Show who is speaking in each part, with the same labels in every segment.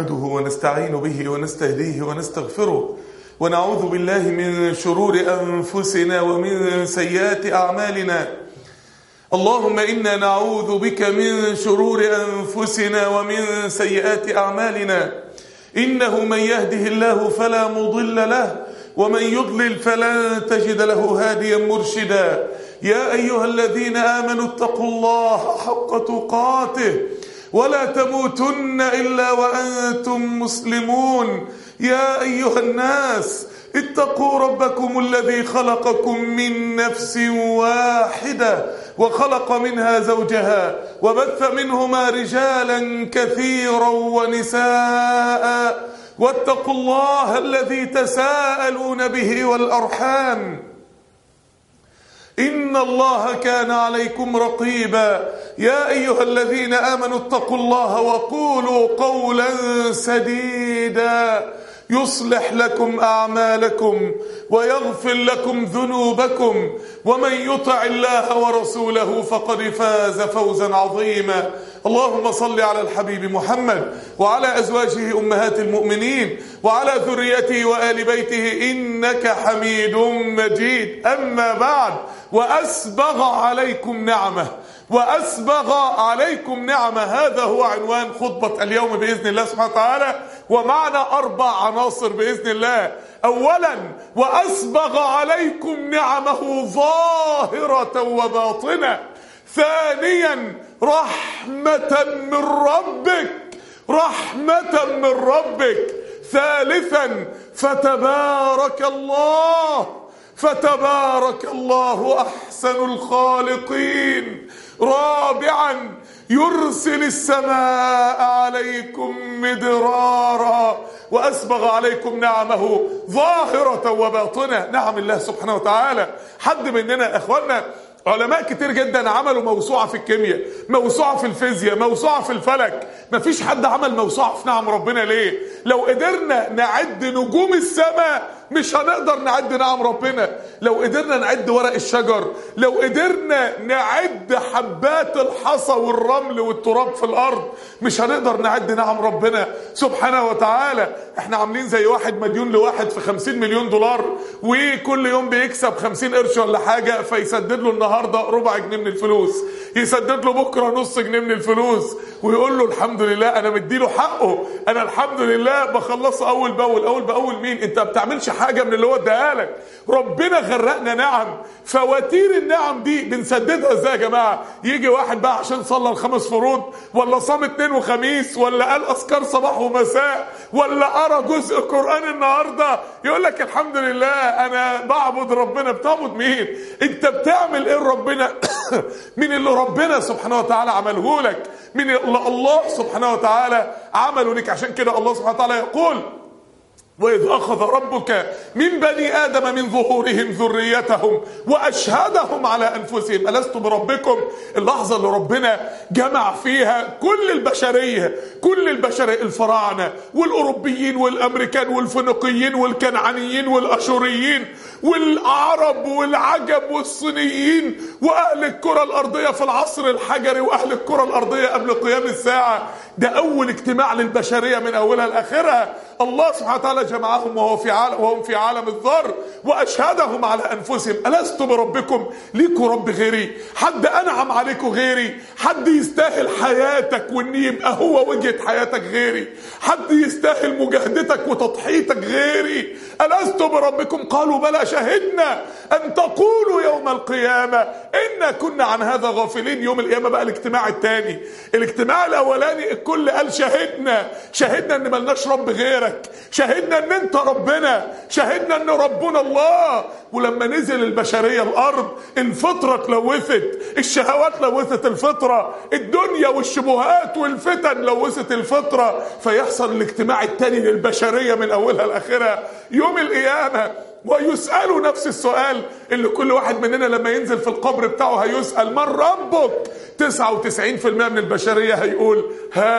Speaker 1: نحمده ونستعين به ونستهديه ونستغفره ونعوذ بالله من شرور أنفسنا ومن سيئات أعمالنا. اللهم إنا نعوذ بك من شرور أنفسنا ومن سيئات أعمالنا. إنه من يهده الله فلا مضل له ومن يضلل فلن تجد له هاديا مرشدا. يا أيها الذين آمنوا اتقوا الله حق تقاته ولا تموتن إلا وأنتم مسلمون. يا أيها الناس اتقوا ربكم الذي خلقكم من نفس واحدة وخلق منها زوجها وبث منهما رجالا كثيرا ونساء واتقوا الله الذي تساءلون به والأرحام إن الله كان عليكم رقيبا. يا أيها الذين آمنوا اتقوا الله وقولوا قولا سديدا يصلح لكم أعمالكم ويغفر لكم ذنوبكم ومن يطع الله ورسوله فقد فاز فوزا عظيما. اللهم صل على الحبيب محمد وعلى أزواجه أمهات المؤمنين وعلى ذريته وآل بيته إنك حميد مجيد. أما بعد، وأسبغ عليكم نعمة هذا هو عنوان خطبة اليوم بإذن الله سبحانه وتعالى، ومعنا 4 عناصر بإذن الله. أولا، وأسبغ عليكم نعمه ظاهرة وباطنة. ثانيا، رحمة من ربك. ثالثا، فتبارك الله أحسن الخالقين. رابعا، يرسل السماء عليكم مدرارا. وأسبغ عليكم نعمه ظاهرة وباطنة. نعم الله سبحانه وتعالى. حد مننا أخواننا علماء كتير جدا عملوا موسوعة في الكيمياء، موسوعة في الفيزياء، موسوعة في الفلك. مفيش حد عمل موسوعة في نعم ربنا. ليه؟ لو قدرنا نعد نجوم السماء مش هنقدر نعد نعم ربنا. لو قدرنا نعد ورق الشجر، لو قدرنا نعد حبات الحصى والرمل والتراب في الأرض مش هنقدر نعد نعم ربنا سبحانه وتعالى. احنا عاملين زي واحد مديون لواحد في 50 مليون دولار، وكل يوم بيكسب 50 قرش ولا حاجة، فيسدد له النهاردة ربع جنيه من الفلوس، يسدد له بكرة نص جنيه من الفلوس، ويقول له الحمد لله أنا مديله حقه، أنا الحمد لله بخلصه أول بأول. مين؟ أنت ما بتعملش حاجة من اللي هو اداها لك. ربنا غرقنا نعم. فواتير النعم دي بنسددها ازاي يا جماعة؟ يجي واحد بقى عشان صلى ال5 فروض، ولا صام 2 وخميس، ولا قال أذكار صباح ومساء، ولا قرأ جزء قرآن النهاردة، يقول لك الحمد لله أنا بعبد ربنا. بتعبد مين؟ أنت بتعمل إيه ربنا؟ من اللي ربنا سبحانه وتعالى عمله لك، من اللي الله سبحانه وتعالى عمله لك. عشان كده الله سبحانه وتعالى يقول: وإذ أخذ ربك من بني آدم من ظهورهم ذريتهم وأشهدهم على أنفسهم ألست بربكم. اللحظة اللي ربنا جمع فيها كل البشرية، الفراعنة والأوروبيين والأمريكان والفينيقيين والكنعانيين والأشوريين والعرب والعجم والصينيين وأهل الكرة الأرضية في العصر الحجري وأهل الكرة الأرضية قبل قيام الساعة. ده أول اجتماع للبشرية من أولها لآخرها. الله سبحانه وتعالى جمعهم وهم في عالم الذر وأشهدهم على أنفسهم ألست بربكم. ليكوا رب غيري؟ حد أنعم عليكم غيري؟ حد يستاهل حياتك وإن يبقى هو وجهة حياتك غيري؟ حد يستاهل مجاهدتك وتضحيتك غيري؟ ألست بربكم؟ قالوا بلى شهدنا أن تقولوا يوم القيامة إنا كنا عن هذا غافلين. يوم القيامة بقى الاجتماع الثاني. الاجتماع الأولاني الكل قال شهدنا إن ملناش رب غيرك، شهدنا إن أنت ربنا، شهدنا إن ربنا الله. ولما نزل البشرية الأرض الفطرة اتلوثت، الشهوات لوثت الفطرة، الدنيا والشبهات والفتن لوثت الفطرة. فيحصل الاجتماع الثاني للبشرية من أولها لآخرها يوم القيامة، ويسألوا نفس السؤال اللي كل واحد مننا لما ينزل في القبر بتاعه هيسأل: من ربك؟ 99% من البشرية هيقول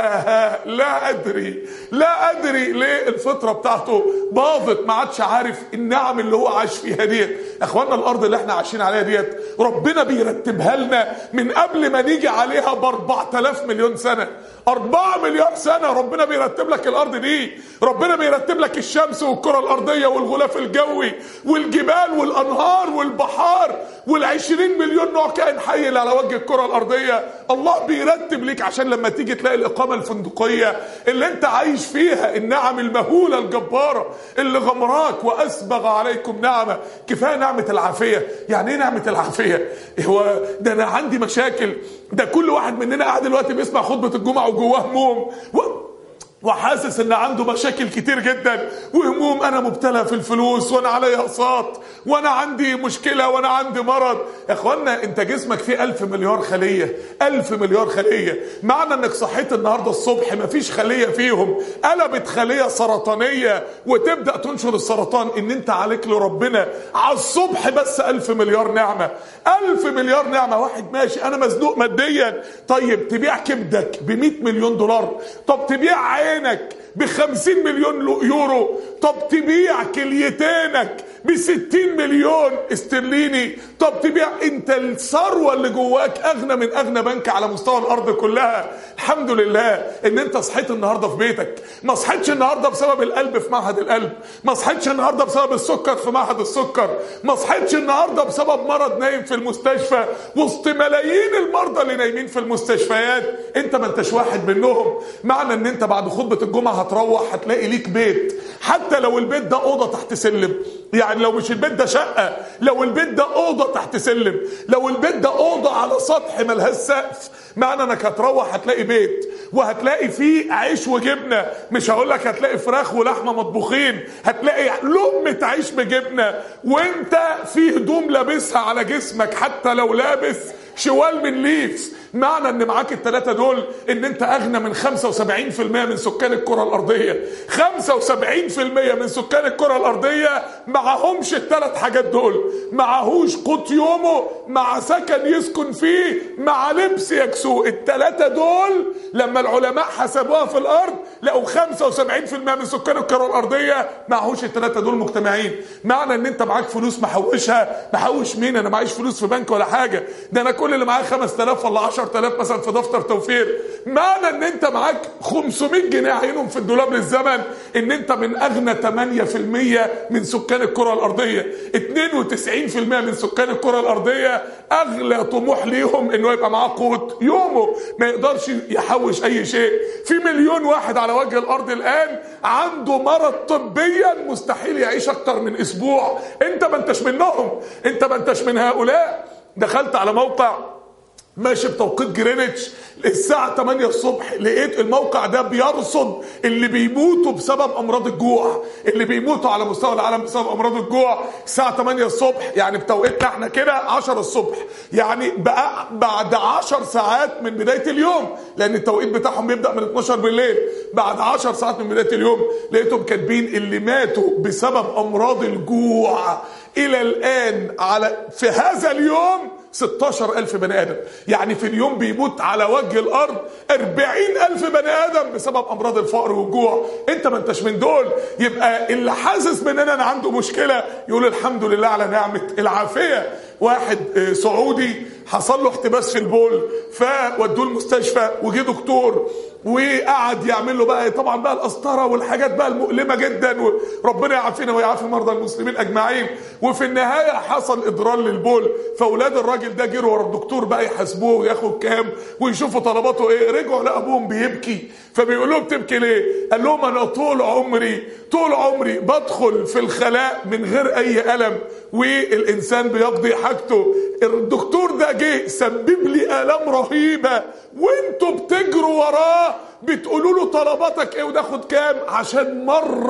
Speaker 1: لا أدري. ليه؟ الفطرة بتاعته باظت، ما عادش عارف النعم اللي هو عاش فيها ديت. اخوانا الارض اللي احنا عايشين عليها ديت ربنا بيرتبها لنا من قبل ما نيجي عليها ب 4000 مليون سنة. 4 مليار سنة ربنا بيرتب لك الارض دي، ربنا بيرتب لك الشمس والكرة الارضية والغلاف الجوي والجبال والانهار والبحار وال20 مليون نوع كائن حي اللي على وجه الكرة الارضية. الله بيرتب ليك عشان لما تيجي تلاقي الاقامة الفندقية اللي انت عايش فيها، النعم المهولة الجبارة اللي غمراك. واسبغ عليكم نعمة. كفاية نعمة العافية. يعني ايه نعمة العافية؟ هو ده انا عندي مشاكل، ده كل واحد مننا قاعد دلوقتي بيسمع خطبة الجمعة وجواه هموم وحاسس ان عنده مشاكل كتير جدا وهموم. انا مبتلى في الفلوس، وانا عليا اقساط، وانا عندي مشكلة، وانا عندي مرض. يا اخوانا انت جسمك فيه 1000 مليار خلية، 1000 مليار خلية. معنى انك صحيت النهاردة الصبح مفيش خلية فيهم قلبت خلية سرطانية وتبدأ تنشر السرطان، ان انت عليك لربنا على الصبح بس 1000 مليار نعمة. 1000 مليار نعمة. واحد ماشي انا مزنوق ماديا، طيب تبيع كبدك ب100 مليون دولار، طب تبيع عينك ب50 مليون يورو، طب تبيع كليتينك ب60 مليون استرليني، طب تبيع انت الثروة اللي جواك اغنى من اغنى بنك على مستوى الارض كلها. الحمد لله ان انت صحيت النهاردة في بيتك، ما صحيتش النهاردة بسبب القلب في معهد القلب، ما صحيتش النهاردة بسبب السكر في معهد السكر، ما صحيتش النهاردة بسبب مرض نايم في المستشفى وسط ملايين المرضى اللي نايمين في المستشفيات. انت ما انتش واحد منهم. معنى ان انت بعد خطبة الجمعة هتروح هتلاقي ليك بيت، حتى لو البيت ده اوضه تحت سلم. يعني لو مش البيت ده شقه، لو البيت ده اوضه تحت سلم، لو البيت ده اوضه على سطح ملهاش سقف، معنى انك هتروح هتلاقي بيت وهتلاقي فيه عيش وجبنه. مش هقول لك هتلاقي فراخ ولحمه مطبوخين، هتلاقي لقمه عيش بجبنه، وانت في هدوم لابسها على جسمك حتى لو لابس شوال من ليف. معنى ان معاك الثلاثه دول ان انت اغنى من 75% من سكان الكره الارضيه. 75% من سكان الكره الارضيه معهمش الثلاث حاجات دول، معهوش قوت يومه، مع سكن يسكن فيه، مع لبس يكسوه. الثلاثه دول لما العلماء حسبوها في الارض لقوا 75% من سكان الكره الارضيه معهوش الثلاثه دول مجتمعين. معنى ان انت معاك فلوس محوشها. محوش مين؟ انا معيش فلوس في بنك ولا حاجه، ده انا كل اللي معايا 5000 ولا 10000 مثلا في دفتر توفير. معنى ان انت معاك 500 جنيه عينهم في الدولاب للزمن ان انت من اغنى 8% من سكان الكره الارضيه. 92% من سكان الكره الارضيه اغلى طموح ليهم انه يبقى معاه قوت يومه، ما يقدرش يحوش اي شيء. في 1,000,000 واحد على وجه الارض الان عنده مرض طبيا مستحيل يعيش اكتر من اسبوع. انت ما انتش منهم، انت ما انتش من هؤلاء. دخلت على موقع ماشي بتوقيت جرينتش الساعة 8 الصبح، لقيت الموقع ده بيرصد اللي بيموتوا بسبب أمراض الجوع، اللي بيموتوا على مستوى العالم بسبب أمراض الجوع الساعة 8 الصبح. يعني بتوقيتنا احنا كده 10 الصبح، يعني بقى بعد 10 ساعات من بداية اليوم، لأن التوقيت بتاعهم بيبدأ من 12 بالليل. بعد 10 ساعات من بداية اليوم لقيتهم كاتبين اللي ماتوا بسبب أمراض الجوع إلى الآن في هذا اليوم 16,000 بني آدم. يعني في اليوم بيموت على وجه الأرض 40,000 بني آدم بسبب أمراض الفقر والجوع. أنت ما أنتش من دول. يبقى اللي حاسس مننا أن عنده مشكلة يقول الحمد لله على نعمة العافية. واحد سعودي حصل له احتباس في البول، فودوه المستشفى وجه دكتور وقعد يعمل له بقى طبعا بقى القسطره والحاجات بقى المؤلمه جدا، وربنا يعافينا ويعافي مرضى المسلمين اجمعين. وفي النهايه حصل اضرار للبول، فاولاد الراجل ده جروا ورا الدكتور بقى يحاسبوه وياخد كام ويشوفوا طلباته ايه. رجعوا لابوهم بيبكي، فبيقول لهم بتبكي ليه؟ قال لهم انا طول عمري بدخل في الخلاء من غير اي الم والانسان بيقضي حاجته. الدكتور ده جه سبب لي الام رهيبه وانتوا بتجروا وراه بتقولوا له طلباتك ايه وتاخد كام، عشان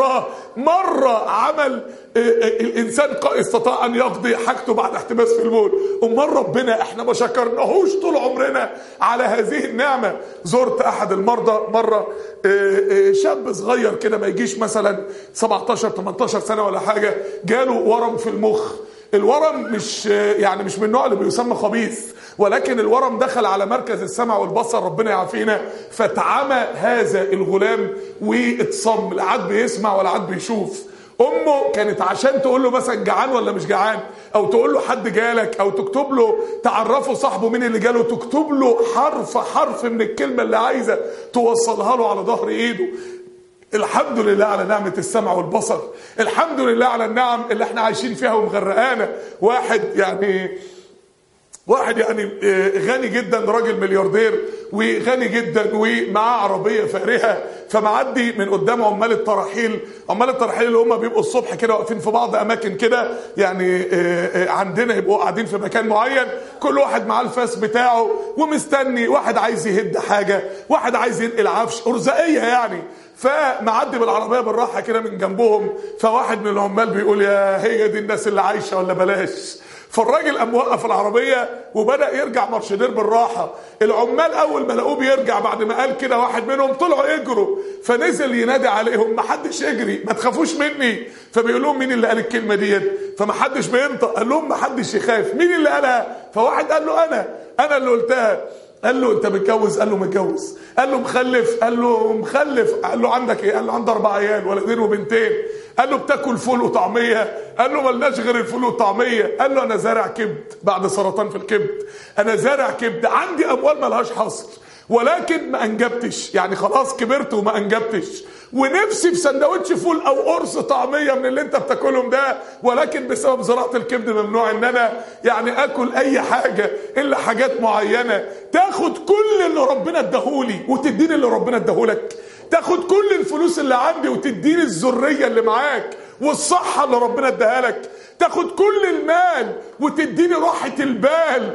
Speaker 1: مرة عمل الانسان استطاع ان يقضي حاجته بعد احتباس في البول. امال ربنا احنا ما شكرناهوش طول عمرنا على هذه النعمة. زرت احد المرضى مرة، شاب صغير كده ما يجيش مثلا 17-18 سنة ولا حاجة، جاله ورم في المخ. الورم مش من النوع اللي بيسمى خبيث، ولكن الورم دخل على مركز السمع والبصر ربنا يعافينا، فتعمى هذا الغلام واتصم، لا عاد بيسمع ولا عاد بيشوف. امه كانت عشان تقول له مثلا جعان ولا مش جعان، او تقول له حد جالك، او تكتب له تعرفه صاحبه مين اللي جاله، تكتب له حرف حرف من الكلمه اللي عايزه توصلها له على ظهر ايده. الحمد لله على نعمة السمع والبصر، الحمد لله على النعم اللي احنا عايشين فيها ومغرقانا. واحد يعني غني جدا، راجل ملياردير وغني جدا ومعاه عربيه فارهه، فمعدي من قدام عمال الترحيل اللي هم بيبقوا الصبح كده واقفين في بعض اماكن كده، يعني عندنا يبقوا قاعدين في مكان معين، كل واحد معاه الفاس بتاعه ومستني، واحد عايز يهد حاجه، واحد عايز ينقل عفش، ارزاقيه يعني. فمعدي بالعربيه بالراحه كده من جنبهم، فواحد من العمال بيقول يا هي دي الناس اللي عايشه ولا بلاش. فالراجل قام وقف العربيه وبدا يرجع مرشدير بالراحه. العمال اول ما لقوه بيرجع بعد ما قال كده واحد منهم طلعوا يجروا، فنزل ينادي عليهم ما حدش يجري، ما تخافوش مني. فبيقول لهم مين اللي قال الكلمه ديت؟ فما حدش بينطق. قال لهم ما حدش يخاف. مين اللي قالها؟ فواحد قال له انا اللي قلتها. قال له انت متجوز؟ قال له متجوز. قال له مخلف؟ قال له مخلف. قال له عندك ايه؟ قال له عندي 4 عيال، ولدين وبنتين. قال له بتاكل فول وطعميه؟ قال له ملناش غير الفول والطعميه. قال له انا زارع كبد بعد سرطان في الكبد، انا زارع كبد، عندي اموال ملهاش حصر، ولكن ما انجبتش، يعني خلاص كبرت وما انجبتش، ونفسي في سندوتش فول او قرص طعميه من اللي انت بتاكلهم ده، ولكن بسبب زراعه الكبد ممنوع ان انا يعني اكل اي حاجه الا حاجات معينه. تاخد كل اللي ربنا اداهولي وتديني اللي ربنا اداهولك، تاخد كل الفلوس اللي عندي وتديني الذريه اللي معاك والصحه اللي ربنا اداها لك، تاخد كل المال وتديني راحه البال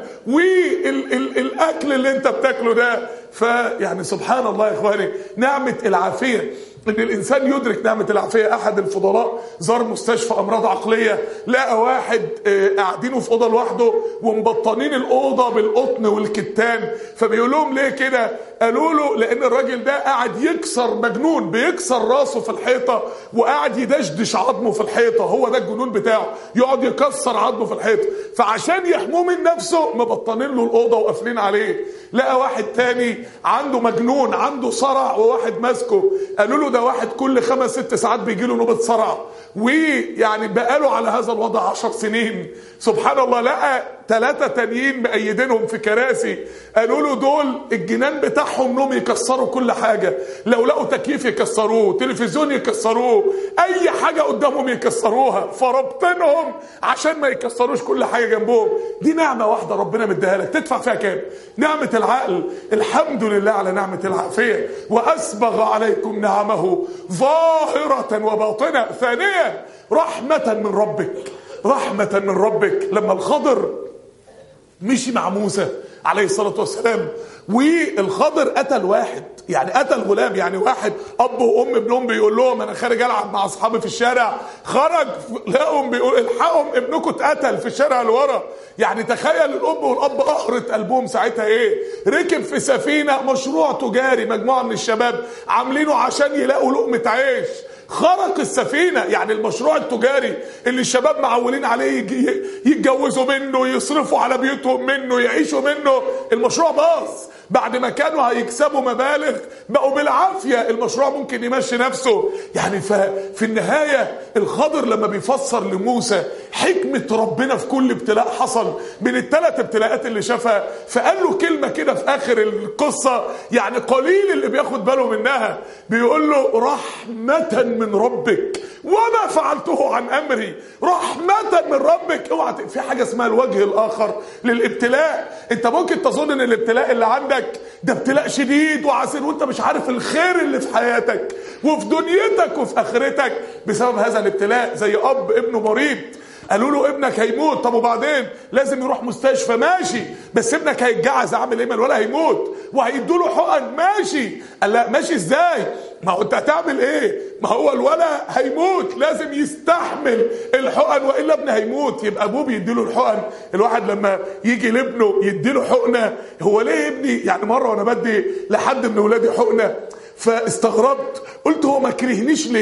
Speaker 1: والاكل اللي انت بتاكله ده. فيعني سبحان الله يا اخواني، نعمه العافيه، ان الانسان يدرك نعمه العافيه. احد الفضلاء زار مستشفى امراض عقليه، لقى واحد قاعدينه في اوضه لوحده ومبطنين الاوضه بالقطن والكتان. فبيقول لهم ليه كده؟ قالوا له لان الراجل ده قاعد يكسر، مجنون بيكسر راسه في الحيطه وقاعد يدشدش عظمه في الحيطه، هو ده الجنون بتاعه، يقعد يكسر عظمه في الحيطه. فعشان يحموه من نفسه مبطنين له الاوضه وقافلين عليه. لقى واحد تاني عنده مجنون، عنده صرع وواحد ماسكه، قالوا له ده واحد كل 5-6 ساعات بيجي له نوبه صرع، ويعني بقاله على هذا الوضع 10 سنين. سبحان الله. لقى 3 تانيين مأيدينهم في كراسي، قالوا له دول الجنان بتاعهم نوم يكسروا كل حاجه، لو لقوا تكييف يكسروه، تلفزيون يكسروه، اي حاجه قدامهم يكسروها، فربطنهم عشان ما يكسروش كل حاجه جنبهم. دي نعمه واحده ربنا مديها لك، تدفع فيها كام؟ نعمه العقل. الحمد لله على نعمه العافيه. واسبغ عليكم نعمه ظاهره وباطنه. ثانيا رحمه من ربك، رحمه من ربك. لما الخضر مشي مع موسى عليه الصلاة والسلام، والخضر قتل واحد، يعني قتل غلام، يعني واحد اب وام ابنهم بيقول لهم انا خارج العب مع اصحابي في الشارع، خرج لقهم بيقول الحقهم ابنكم اتقتل في الشارع اللي ورا. يعني تخيل الام والاب قهرت قلبهم ساعتها ايه. ركب في سفينه، مشروع تجاري، مجموعه من الشباب عاملينه عشان يلاقوا لقمه عيش، خرق السفينة. يعني المشروع التجاري اللي الشباب معولين عليه يتجوزوا منه، يصرفوا على بيوتهم منه، يعيشوا منه، المشروع باظ. بعد ما كانوا هيكسبوا مبالغ بقوا بالعافية المشروع ممكن يمشي نفسه. يعني في النهاية الخضر لما بيفسر لموسى حكمة ربنا في كل ابتلاء حصل من ال3 ابتلاءات اللي شافها، فقال له كلمة كده في آخر القصة، يعني قليل اللي بياخد باله منها. بيقول له رحمة من ربك وما فعلته عن أمري. رحمة من ربك. اوعى في حاجة اسمها الوجه الآخر للابتلاء. انت ممكن تظن ان الابتلاء اللي عندك ده ابتلاء شديد وعسير وانت مش عارف الخير اللي في حياتك وفي دنيتك وفي آخرتك بسبب هذا الابتلاء. زي أب ابنه مريض، قالوا له ابنك هيموت، طب وبعدين لازم يروح مستشفى، ماشي، بس ابنك هيتجعز، اعمل ايه؟ ولا هيموت وهيدوا له حقن، ماشي. قال لا ماشي ازاي؟ ما هو انت هتعمل ايه؟ ما هو الولد هيموت، لازم يستحمل الحقن والا ابنه هيموت. يبقى ابوه بيديله الحقن. الواحد لما يجي لابنه يديله حقنه، هو ليه ابني؟ يعني مره وانا بدي لحد من ولادي حقنه فاستغربت، قلت هو ما كرهنيش ليه؟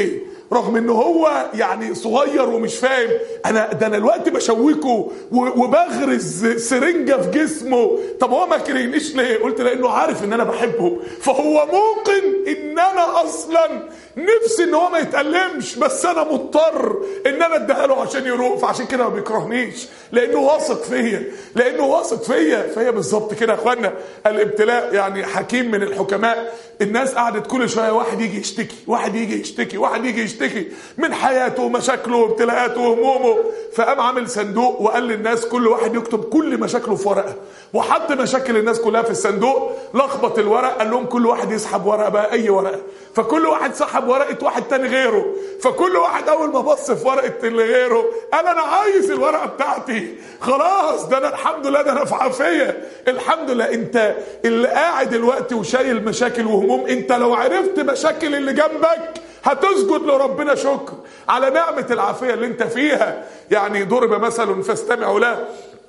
Speaker 1: رغم انه هو يعني صغير ومش فاهم. انا دلوقتي بشوكه وبغرز سرنجة في جسمه. طب هو ما كرهنيش ليه؟ قلت لانه عارف ان انا بحبه، فهو موقن ان انا اصلا نفسي ان هو ما يتألمش، بس انا مضطر ان انا اديها له عشان يروق، فعشان كده ما بيكرهنيش، لانه واثق فيا. فهي بالظبط كده يا اخوانا. الابتلاء يعني حكيم من الحكماء. الناس قعدت كل شويه واحد يجي يشتكي من حياته ومشاكله وابتلاءاته وهمومه، فقام عامل صندوق وقال للناس كل واحد يكتب كل مشاكله في ورقه، وحط مشاكل الناس كلها في الصندوق، لخبط الورق، قال لهم كل واحد يسحب ورقه بقى، اي ورقه. فكل واحد سحب ورقه واحد تاني غيره، فكل واحد اول ما بص في ورقه اللي غيره قال انا عايز الورقه بتاعتي، خلاص ده انا الحمد لله، ده انا في عافيه الحمد لله. انت اللي قاعد دلوقتي وشايل مشاكل وهموم، انت لو عرفت مشاكل اللي جنبك هتسجد لربنا شكر على نعمه العافيه اللي انت فيها. يعني ضرب مثل فاستمعوا له.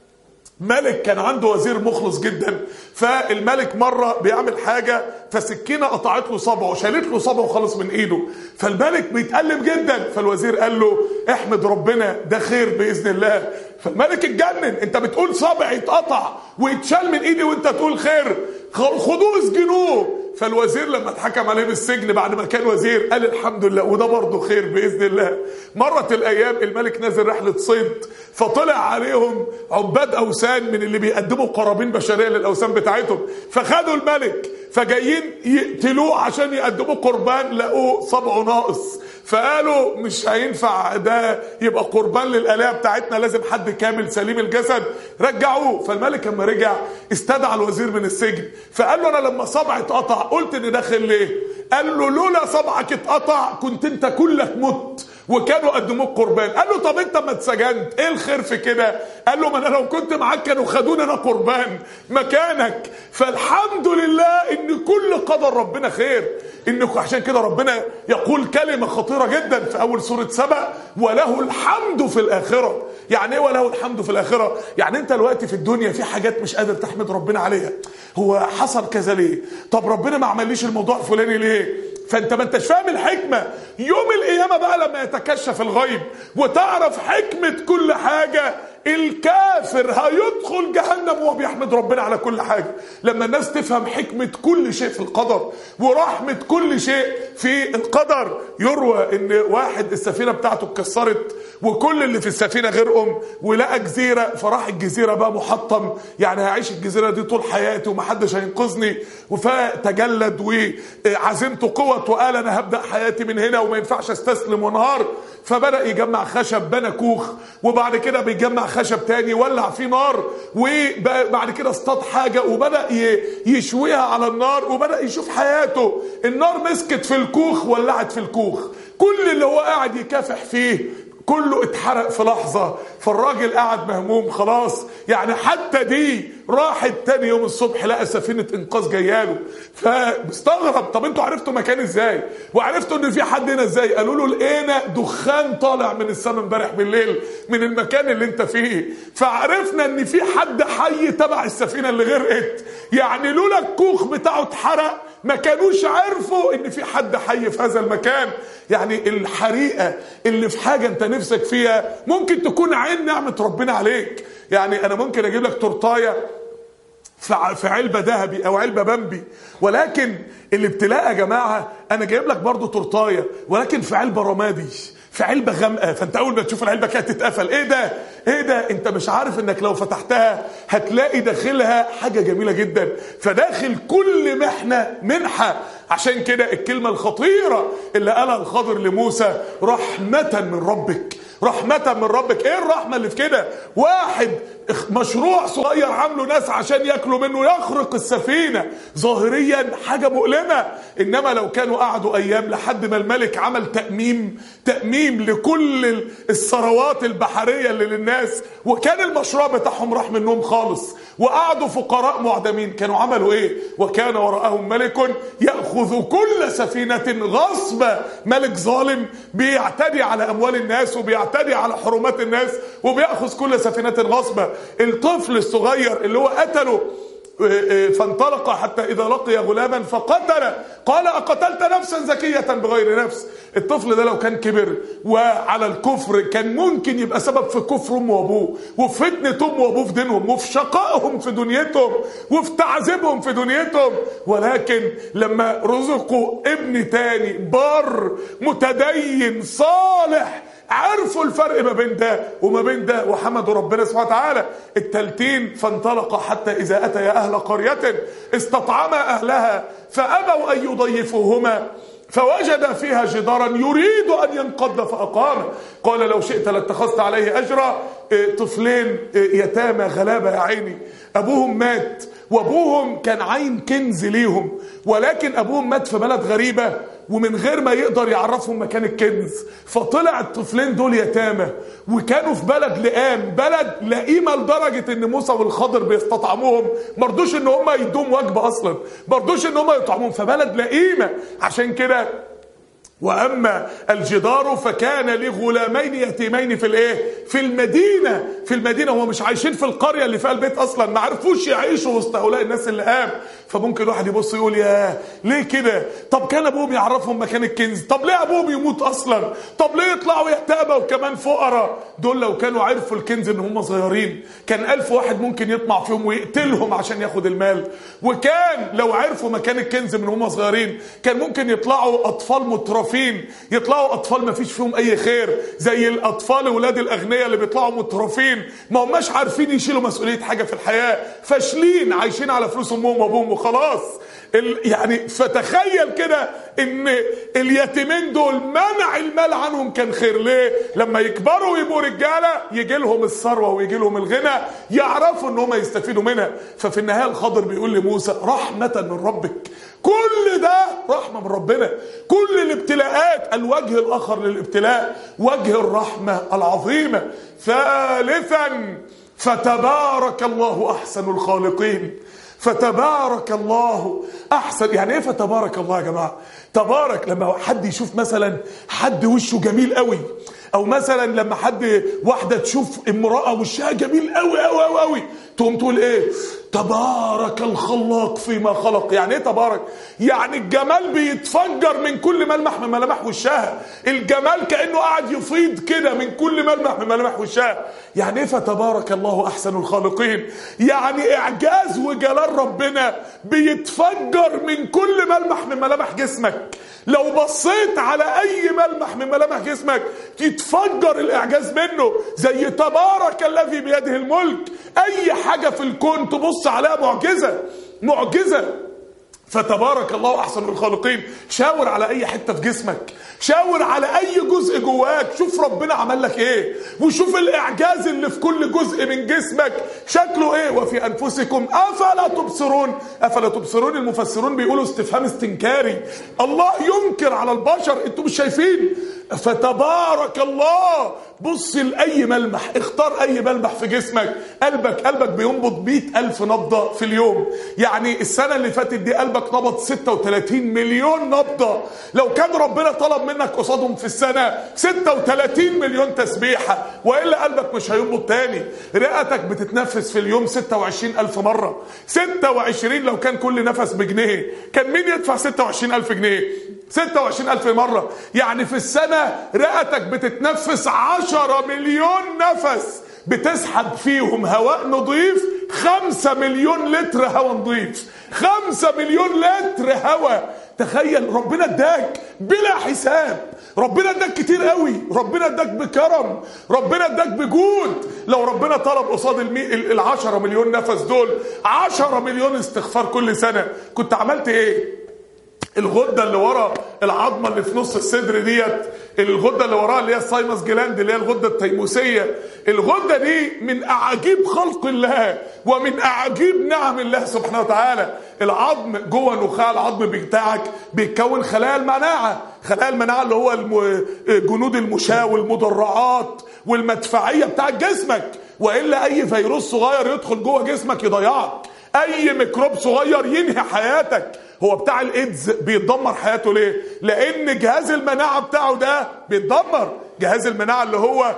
Speaker 1: ملك كان عنده وزير مخلص جدا، فالملك مرة بيعمل حاجة فسكينة قطعت له صبعه، شالت له صبعه خالص من ايده، فالملك بيتألم جدا. فالوزير قال له احمد ربنا ده خير بإذن الله. فالملك اتجنن، انت بتقول صبعي اتقطع ويتشال من ايدي وانت تقول خير، خدوه اسجنوه. فالوزير لما اتحكم عليه بالسجن بعد ما كان وزير قال الحمد لله وده برضه خير بإذن الله. مرت الأيام، الملك نازل رحلة صيد، فطلع عليهم عباد أوثان من اللي بيقدموا قرابين بشرية للأوثان بتاعتهم، فخدوا الملك فجايين يقتلوه عشان يقدموا قربان، لقوه صبعه ناقص، فقالوا مش هينفع ده يبقى قربان للآلهة بتاعتنا، لازم حد كامل سليم الجسد، رجعوه. فالملك لما رجع استدعى الوزير من السجن، فقال له انا لما صبعي اتقطع قلت اني داخل ليه؟ قال له لولا صبعك اتقطع كنت انت كلك مت وكانوا قدموك قربان. قال له طب انت ما اتسجنت ايه الخير في كده؟ قال له ما انا لو كنت معاك كانوا خدوني انا قربان مكانك. فالحمد لله ان كل قدر ربنا خير. انك عشان كده ربنا يقول كلمة خطيرة جدا في اول سورة سبأ، وله الحمد في الاخرة. يعني ايه وله الحمد في الاخرة؟ يعني انت دلوقتي في الدنيا في حاجات مش قادر تحمد ربنا عليها، هو حصل كذا ليه؟ طب ربنا ما عمليش الموضوع الفلاني ليه؟ فانت ما انتش فاهم الحكمة. يوم القيامة بقى لما يتكشف الغيب وتعرف حكمة كل حاجة، الكافر هيدخل جهنم وهو بيحمد ربنا على كل حاجة. لما الناس تفهم حكمة كل شيء في القدر ورحمة كل شيء في القدر. يروى ان واحد السفينة بتاعته اتكسرت وكل اللي في السفينة غرقهم، ولقى جزيرة، فراح الجزيرة بقى محطم، يعني هعيش الجزيرة دي طول حياتي ومحدش هينقذني، فتجلد وعزمته قوة وقال انا هبدأ حياتي من هنا وما ينفعش استسلم وانهار. فبدأ يجمع خشب، بنى كوخ، وبعد كده بيجمع خشب تاني ولع فيه نار، وبعد كده اصطاد حاجة وبدأ يشويها على النار، وبدأ يشوف حياته. النار مسكت في الكوخ ولعت في الكوخ، كل اللي هو قاعد يكافح فيه كله اتحرق في لحظة. فالراجل قاعد مهموم خلاص، يعني حتى دي راحت. تاني يوم الصبح لقى سفينة انقاذ جاياله، فمستغرب طب انتوا عرفتوا مكان ازاي؟ وعرفتوا ان في حد هنا ازاي؟ قالوا له لقينا دخان طالع من السماء امبارح بالليل من المكان اللي انت فيه، فعرفنا ان في حد حي تبع السفينة اللي غرقت. يعني لولا الكوخ بتاعه اتحرق ما كانوش عرفوا ان في حد حي في هذا المكان. يعني الحريقة اللي في حاجة انت نفسك فيها ممكن تكون عين نعمة ربنا عليك. يعني انا ممكن اجيب لك تورتايه في علبة ذهبي او علبة بامبي، ولكن الابتلاء يا جماعة انا جايب لك برضو تورتايه ولكن في علبة رمادي، في علبة غامقة، فانت اول ما تشوف العلبة كده تتقفل، ايه ده؟ انت مش عارف انك لو فتحتها هتلاقي داخلها حاجة جميلة جدا. فداخل كل محنة منحة. عشان كده الكلمة الخطيرة اللي قالها الخضر لموسى، رحمة من ربك. رحمة من ربك. ايه الرحمة اللي في كده؟ واحد مشروع صغير عامله ناس عشان ياكلوا منه يخرق السفينة، ظاهريا حاجة مؤلمة، انما لو كانوا قعدوا ايام لحد ما الملك عمل تأميم لكل الثروات البحرية اللي للناس، وكان المشروع بتاعهم راح منهم خالص وقعدوا فقراء معدمين، كانوا عملوا ايه؟ وكان وراءهم ملك يأخذ كل سفينة غصبا. ملك ظالم بيعتدي على اموال الناس وبيعتدي على حرمات الناس وبيأخذ كل سفينة غصبا. الطفل الصغير اللي هو قتله فانطلق حتى إذا لقي غلاما فقتل قال أقتلت نفسا زكية بغير نفس. الطفل ده لو كان كبر وعلى الكفر كان ممكن يبقى سبب في كفر أمه وأبوه، وفي فتنة أمه وأبوه في دينهم، وفي شقائهم في دنيتهم، وفي تعذيبهم في دنيتهم. ولكن لما رزقوا ابن تاني بار متدين صالح عرفوا الفرق ما بين ده وما بين ده وحمدوا ربنا سبحانه وتعالى. التالتين فانطلق حتى إذا أتيا أهل قرية استطعما أهلها فأبوا أن يضيفوهما فوجد فيها جدارا يريد أن ينقض فأقامه قال لو شئت لاتخذت عليه أجرا. طفلين يتامى غلابة يا عيني، أبوهم مات وأبوهم كان عين كنز ليهم، ولكن أبوهم مات في بلد غريبة ومن غير ما يقدر يعرفهم مكان الكنز، فطلع الطفلين دول يتامى وكانوا في بلد لئام، بلد لئيمة لدرجة ان موسى والخضر بيستطعموهم، مرضوش ان هم يدوم وجبة اصلا، مرضوش ان هم يطعموهم، فبلد لئيمة. عشان كده واما الجدار فكان لغلامين يتيمين في المدينه. هم مش عايشين في القريه اللي فيها البيت اصلا، ما عرفوش يعيشوا وسط هؤلاء الناس اللي قام. فممكن واحد يبص يقول يا ليه كده؟ طب كان ابوهم يعرفهم مكان الكنز؟ طب ليه ابوهم يموت اصلا؟ طب ليه يطلعوا يتامى وكمان فقراء؟ دول لو كانوا عرفوا الكنز ان هم صغيرين كان 1000 واحد ممكن يطمع فيهم ويقتلهم عشان ياخد المال، وكان لو عرفوا مكان الكنز من هم صغيرين كان ممكن يطلعوا اطفال مترفين، يطلعوا اطفال ما فيش فيهم اي خير، زي الاطفال ولاد الاغنياء اللي بيطلعوا مترفين ما هماش عارفين يشيلوا مسؤوليه حاجه في الحياه، فاشلين عايشين على فلوس امهم وابوهم وخلاص. يعني فتخيل كده ان اليتيمين دول منع المال عنهم كان خير. ليه؟ لما يكبروا ويبقوا رجاله يجي لهم الثروه ويجي لهم الغنى يعرفوا ان هم يستفيدوا منها. ففي النهايه الخضر بيقول لموسى رحمه من ربك، كل ده رحمه من ربنا، كل الابتلاءات الوجه الاخر للابتلاء وجه الرحمه العظيمه. ثالثا فتبارك الله احسن الخالقين. فتبارك الله احسن، يعني ايه فتبارك الله يا جماعه؟ تبارك لما حد يشوف مثلا حد وشه جميل قوي، او مثلا لما واحده تشوف امراه وشها جميل قوي قوي قوي قوي تقوم تقول ايه؟ تبارك الخلاق فيما خلق. يعني ايه تبارك؟ يعني الجمال بيتفجر من كل ملمح من ملامح وشها، الجمال كانه قاعد يفيض كده من كل ملمح من ملامح وشها. يعني ايه فتبارك الله احسن الخالقين؟ يعني اعجاز وجلال ربنا بيتفجر من كل ملمح من ملامح جسمك. لو بصيت على اي ملمح من ملامح جسمك يتفجر الاعجاز منه، زي تبارك الذي بيده الملك. اي حاجة في الكون تبص عليها معجزة معجزة. فتبارك الله احسن الخالقين. شاور على اي حتة في جسمك، شاور على اي جزء جواك، شوف ربنا عمل لك ايه، وشوف الاعجاز اللي في كل جزء من جسمك شكله ايه. وفي انفسكم افلا تبصرون. افلا تبصرون المفسرون بيقولوا استفهام استنكاري، الله ينكر على البشر، انتوا مش شايفين؟ فتبارك الله. بص لأي ملمح، اختار أي ملمح في جسمك. قلبك بينبض 100,000 نبضة في اليوم، يعني السنة اللي فاتت دي قلبك نبض 36 مليون نبضة. لو كان ربنا طلب منك قصادهم في السنة 36 مليون تسبيحة وإلا قلبك مش هينبض تاني. رئتك بتتنفس في اليوم 26,000 مرة. 26 لو كان كل نفس بجنيه كان مين يدفع 26,000 جنيه؟ 26,000 مرة، يعني في السنة رئتك بتتنفس 10 مليون نفس بتسحب فيهم هواء نظيف 5 مليون لتر هواء نظيف. 5 مليون لتر هواء. تخيل ربنا اداك بلا حساب، ربنا اداك كتير قوي، ربنا اداك بكرم، ربنا اداك بجود. لو ربنا طلب قصاد 10 مليون نفس دول 10 مليون استغفار كل سنة كنت عملت ايه؟ الغده اللي ورا العظمه اللي في نص الصدر ديت، الغده اللي وراها اللي هي السايمس جلاند اللي هي الغده التيموسيه، الغده دي من اعاجيب خلق الله ومن اعاجيب نعم الله سبحانه وتعالى. العظم جوه نخاع العظم بتاعك بيتكون خلايا المناعه، خلايا المناعه اللي هو جنود المشاة والمدرعات والمدفعيه بتاع جسمك، والا اي فيروس صغير يدخل جوه جسمك يضيعك. اي ميكروب صغير ينهي حياتك. هو بتاع الايدز بيتدمر حياته ليه؟ لان جهاز المناعه بتاعه ده بيتدمر. جهاز المناعه اللي هو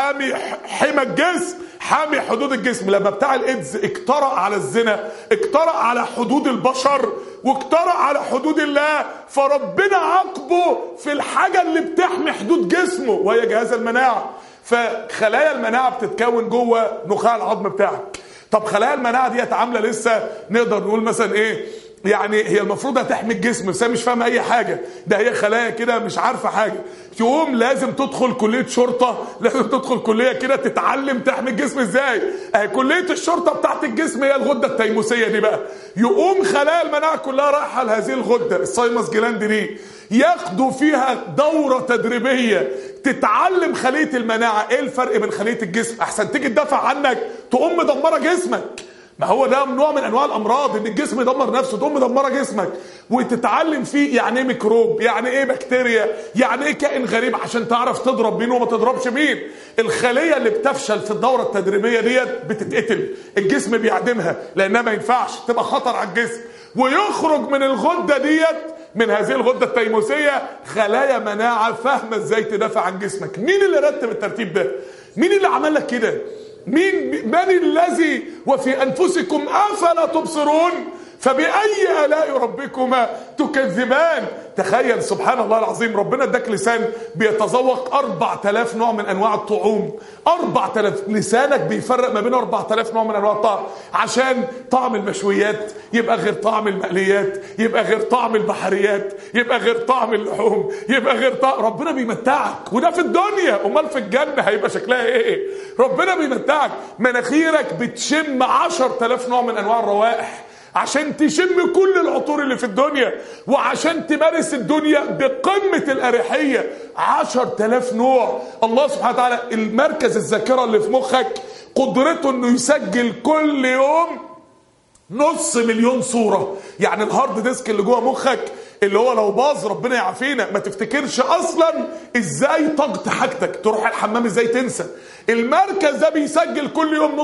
Speaker 1: حمى الجسم، حامي حدود الجسم. لما بتاع الايدز اقترأ على الزنا، اقترأ على حدود البشر، واقترأ على حدود الله، فربنا عاقبه في الحاجه اللي بتحمي حدود جسمه وهي جهاز المناعه. فخلايا المناعه بتتكون جوه نخاع العظم بتاعك. طب خلايا المناعه ديت عامله لسه نقدر نقول مثلا ايه؟ يعني هي المفروض هتحمي الجسم، بس هي مش فاهمه اي حاجه، ده هي خلايا كده مش عارفه حاجه. يقوم لازم تدخل كليه شرطه، لازم تدخل كليه كده تتعلم تحمي الجسم ازاي. اهي كليه الشرطه بتاعت الجسم هي الغده التيموسيه دي بقى. يقوم خلايا المناعه كلها رايحه لهذه الغده السايمس جلاند دي، ياخدوا فيها دوره تدريبيه تتعلم خليه المناعه ايه الفرق بين خليه الجسم، احسن تيجي تدافع عنك تقوم مدمره جسمك. ما هو ده نوع من انواع الامراض، ان الجسم يدمر نفسه، تقوم مدمره جسمك، وتتعلم فيه يعني ايه ميكروب، يعني ايه بكتيريا، يعني ايه كائن غريب، عشان تعرف تضرب مين وما تضربش مين. الخليه اللي بتفشل في الدوره التدريبيه ديت بتتقتل، الجسم بيعدمها لانها ما ينفعش، تبقى خطر على الجسم. ويخرج من الغده ديت، من هذه الغده التيموسيه، خلايا مناعه فاهمه ازاي تدافع عن جسمك. مين اللي رتب الترتيب ده؟ مين اللي عمل لك كده؟ من الذي وفي أنفسكم أفلا تبصرون فبأي آلاء ربكما تكذبان. تخيل سبحان الله العظيم، ربنا اداك لسان بيتذوق 4000 نوع من أنواع الطعوم. 4000 لسانك بيفرق ما بين 4000 نوع من أنواع الطعم، عشان طعم المشويات يبقى غير طعم المقليات، يبقى غير طعم البحريات، يبقى غير طعم اللحوم، يبقى غير طعم. ربنا بيمتعك، وده في الدنيا، امال في الجنة هيبقى شكلها ايه؟ ربنا بيمتعك. مناخيرك بتشم 10000 نوع من أنواع الروائح عشان تشم كل العطور اللي في الدنيا، وعشان تمارس الدنيا بقمة الأريحية. 10000 نوع. الله سبحانه وتعالى المركز الذاكرة اللي في مخك قدرته انه يسجل كل يوم 500,000 صورة. يعني الهارد ديسك اللي جوه مخك اللي هو لو باظ ربنا يعافينا ما تفتكرش اصلا ازاي طاقة حاجتك، تروح الحمام ازاي تنسى. المركز ده بيسجل كل يوم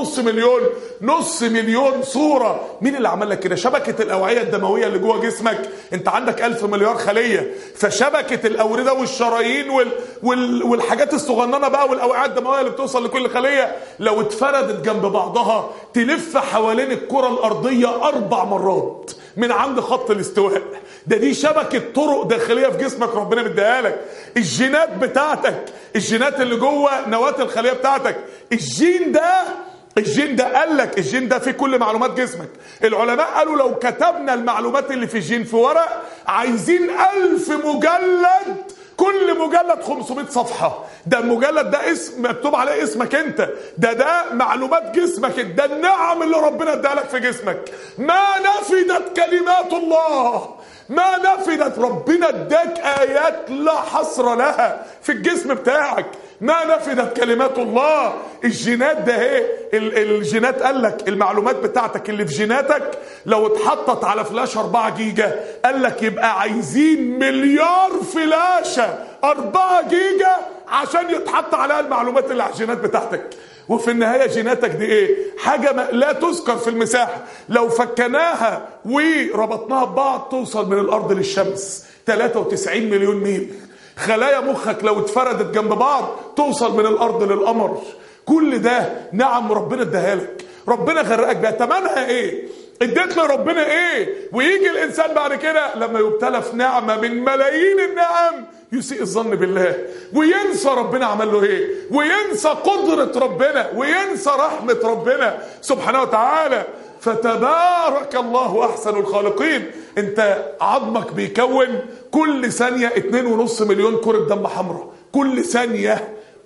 Speaker 1: 500,000 صورة. مين اللي عمل لك كده؟ شبكة الأوعية الدموية اللي جوه جسمك. انت عندك 1000 مليار خلية، فشبكة الأوردة والشرايين والحاجات الصغننة بقى والأوعية الدموية اللي بتوصل لكل خلية لو اتفردت جنب بعضها تلف حوالين الكرة الأرضية 4 مرات من عند خط الاستواء. دي شبكة طرق داخلية في جسمك ربنا مديها لك. الجينات بتاعتك، الجينات اللي جوه نواة الخلية بتاعتك، الجين ده قال لك الجين ده فيه كل معلومات جسمك. العلماء قالوا لو كتبنا المعلومات اللي في الجين في ورق عايزين 1000 مجلد، كل مجلد 500 صفحة. ده المجلد ده اسم مكتوب عليه اسمك انت، ده معلومات جسمك، ده النعم اللي ربنا اداها لك في جسمك. ما نفدت كلمات الله، ما نفدت. ربنا اداك آيات لا حصر لها في الجسم بتاعك، ما نفدت كلمات الله. الجينات ده ايه؟ الجينات قال لك المعلومات بتاعتك اللي في جيناتك لو اتحطت على فلاش 4 جيجا قال لك يبقى عايزين مليار فلاشة 4 جيجا عشان يتحط عليها المعلومات اللي على الجينات بتاعتك. وفي النهاية جيناتك دي ايه؟ حاجة لا تذكر في المساحة. لو فكناها وربطناها ببعض توصل من الأرض للشمس 93 مليون ميل. خلايا مخك لو اتفردت جنب بعض توصل من الأرض للقمر. كل ده نعم ربنا اداها لك، ربنا غرقك بيها. تمنها ايه؟ اديت له ربنا ايه؟ ويجي الانسان بعد كده لما يبتلى في نعمه من ملايين النعم يسيء الظن بالله وينسى ربنا عمل له ايه، وينسى قدره ربنا، وينسى رحمه ربنا سبحانه وتعالى. فتبارك الله احسن الخالقين. انت عظمك بيكون كل ثانيه 2.5 مليون كره دم حمراء. كل ثانيه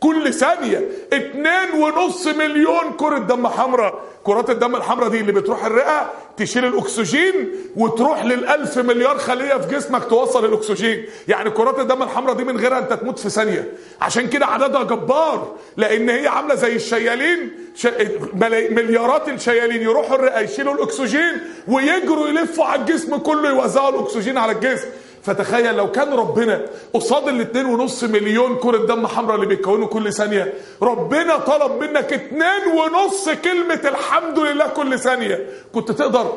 Speaker 1: 2.5 مليون كرة دم حمراء. كرات الدم الحمراء دي اللي بتروح الرئة تشيل الأكسجين وتروح لل1000 مليار خلية في جسمك توصل الأكسجين. يعني كرات الدم الحمراء دي من غيرها أنت تموت في ثانية. عشان كده عددها جبار، لأن هي عاملة زي الشيالين، مليارات الشيالين يروحوا الرئة يشيلوا الأكسجين ويجروا يلفوا على الجسم كله يوزعوا الأكسجين على الجسم. فتخيل لو كان ربنا قصاد ال2.5 مليون كرة دم حمراء اللي بيتكونوا كل ثانية ربنا طلب منك 2.5 كلمة الحمد لله كل ثانية، كنت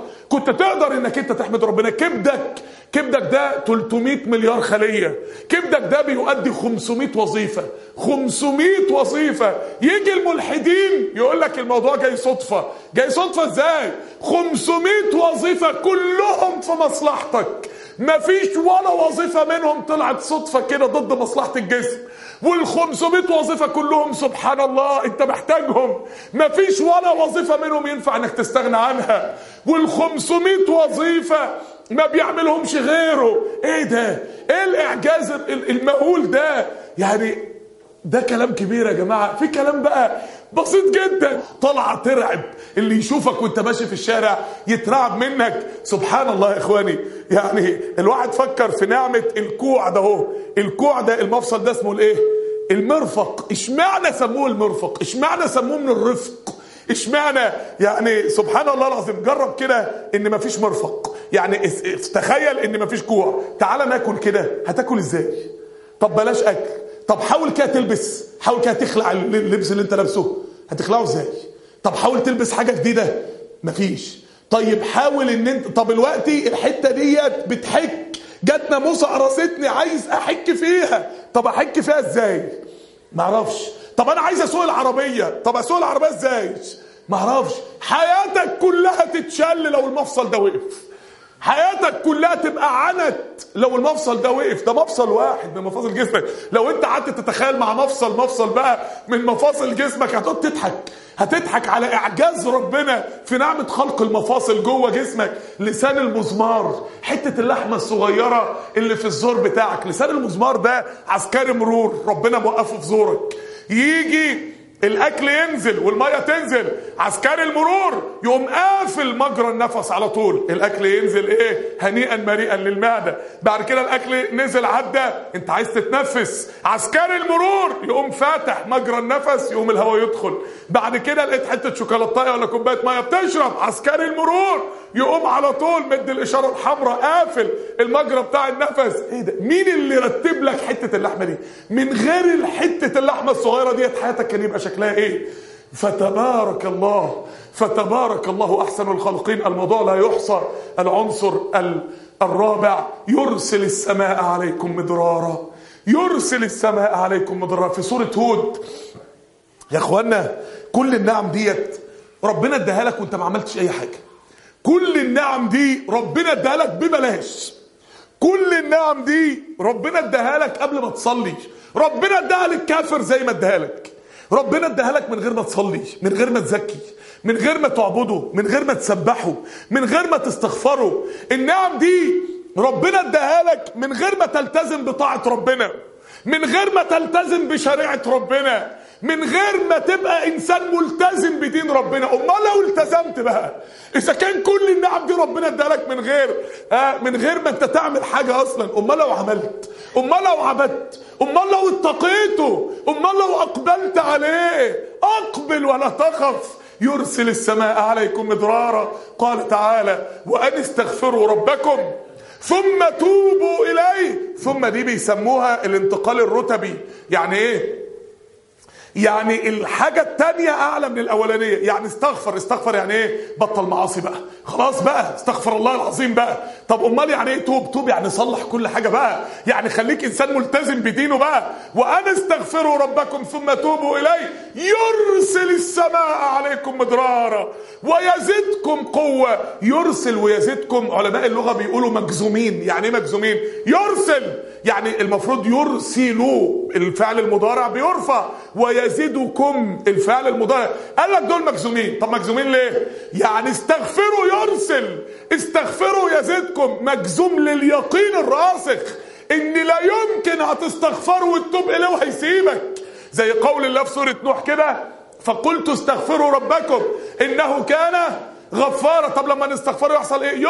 Speaker 1: تقدر انك انت تحمد ربنا. كبدك ده 300 مليار خلية، كبدك ده بيؤدي 500 وظيفة، 500 وظيفة. يجي الملحدين يقول لك الموضوع جاي صدفة ازاي؟ 500 وظيفة كلهم في مصلحتك، مفيش ولا وظيفة منهم طلعت صدفة كده ضد مصلحة الجسم، وال500 وظيفة كلهم سبحان الله انت محتاجهم، مفيش ولا وظيفة منهم ينفع انك تستغنى عنها، وال500 وظيفة ما بيعملهمش غيره. ايه ده؟ ايه الاعجاز المهول ده؟ يعني ده كلام كبير يا جماعة. في كلام بقى بسيط جدا طلع ترعب، اللي يشوفك وانت ماشي في الشارع يترعب منك. سبحان الله يا اخواني، يعني الواحد فكر في نعمة الكوع ده اهو. الكوع ده المفصل ده اسمه الايه؟ المرفق. اشمعنى سموه المرفق؟ اشمعنى سموه من الرفق؟ اشمعنى؟ يعني سبحان الله العظيم. جرب كده ان مفيش مرفق، يعني تخيل ان مفيش كوع، تعال ناكل كده، هتاكل ازاي؟ طب بلاش اكل، طب حاول كده تلبس، حاول كده تخلع اللبس اللي انت لابسه، هتخلعه ازاي؟ طب حاول تلبس حاجه جديده، مفيش. طيب حاول ان انت، طب دلوقتي الحته ديت بتحك، جت ناموسه قرصتني عايز احك فيها، طب احك فيها ازاي؟ معرفش. طب انا عايز اسوق العربيه، طب اسوق العربيه ازاي؟ معرفش. حياتك كلها تتشل لو المفصل ده وقف، حياتك كلها تبقى عنت لو المفصل ده وقف. ده مفصل واحد من مفاصل جسمك، لو انت قعدت تتخيل مع مفصل بقى من مفاصل جسمك هتقعد هتضحك على اعجاز ربنا في نعمة خلق المفاصل جوه جسمك. لسان المزمار، حتة اللحمة الصغيرة اللي في الزور بتاعك، لسان المزمار ده عسكري مرور ربنا موقفه في زورك، يجي الاكل ينزل والميه تنزل، عسكري المرور يقوم قافل مجرى النفس على طول، الاكل ينزل ايه؟ هنيئا مريئا للمعده. بعد كده الاكل نزل عدى، انت عايز تتنفس، عسكري المرور يقوم فاتح مجرى النفس، يقوم الهواء يدخل. بعد كده لقيت حته شوكولاته ولا كوبايه ميه بتشرب، عسكري المرور يقوم على طول مد الاشاره الحمراء قافل المجرى بتاع النفس. ايه ده؟ مين اللي رتب لك حته اللحمه دي؟ من غير حته اللحمه الصغيره ديت حياتك كان يبقى شكلها ايه؟ فتبارك الله احسن الخالقين. الموضوع لا يحصى. العنصر الرابع، يرسل السماء عليكم مدرارا. يرسل السماء عليكم مدرارا. في سورة هود يا اخوانا، كل النعم ديت ربنا اداها لك وانت ما عملتش اي حاجه. كل النعم دي ربنا اداها لك ببلاش. كل النعم دي ربنا اداها لك قبل ما تصلي. ربنا اداها للكافر زي ما اداها لك. ربنا اداها لك من غير ما تصلي، من غير ما تزكي، من غير ما تعبده، من غير ما تسبحه، من غير ما تستغفره. النعم دي ربنا اداها لك من غير ما تلتزم بطاعة ربنا، من غير ما تلتزم بشريعة ربنا، من غير ما تبقى انسان ملتزم بدين ربنا. امال لو التزمت بقى، اذا كان كل النعم دي ربنا اداها لك من غير ما انت تعمل حاجه اصلا، امال لو عملت، امال لو عبدت، امال لو اتقيته، امال لو اقبلت عليه. اقبل ولا تخف. يرسل السماء عليكم مدرارا. قال تعالى: وان استغفروا ربكم ثم توبوا اليه. ثم دي بيسموها الانتقال الرتبي. يعني ايه؟ يعني الحاجة التانية اعلى من الاولانية. يعني استغفر يعني ايه؟ بطل معاصي بقى، خلاص بقى، استغفر الله العظيم بقى. طب امال يعني ايه توب يعني صلح كل حاجة بقى، يعني خليك انسان ملتزم بدينه بقى. وان استغفروا ربكم ثم توبوا اليه يرسل السماء عليكم مدرارا ويزدكم قوة. يرسل ويزدكم، علماء اللغة بيقولوا مجزومين. يعني ايه مجزومين؟ يرسل يعني المفروض يرسلوا، الفعل المضارع بيرفع، ويزدكم الفعل المضارع. قال لك دول مجزومين. طب مجزومين ليه؟ يعني استغفروا يرسل، استغفروا يزدكم، مجزوم لليقين الراسخ ان لا يمكن هتستغفروا وتتوب اليه وهيسيبك. زي قول الله في سورة نوح كده: فقلت استغفروا ربكم انه كان غفارة. طب لما نستغفره يحصل ايه؟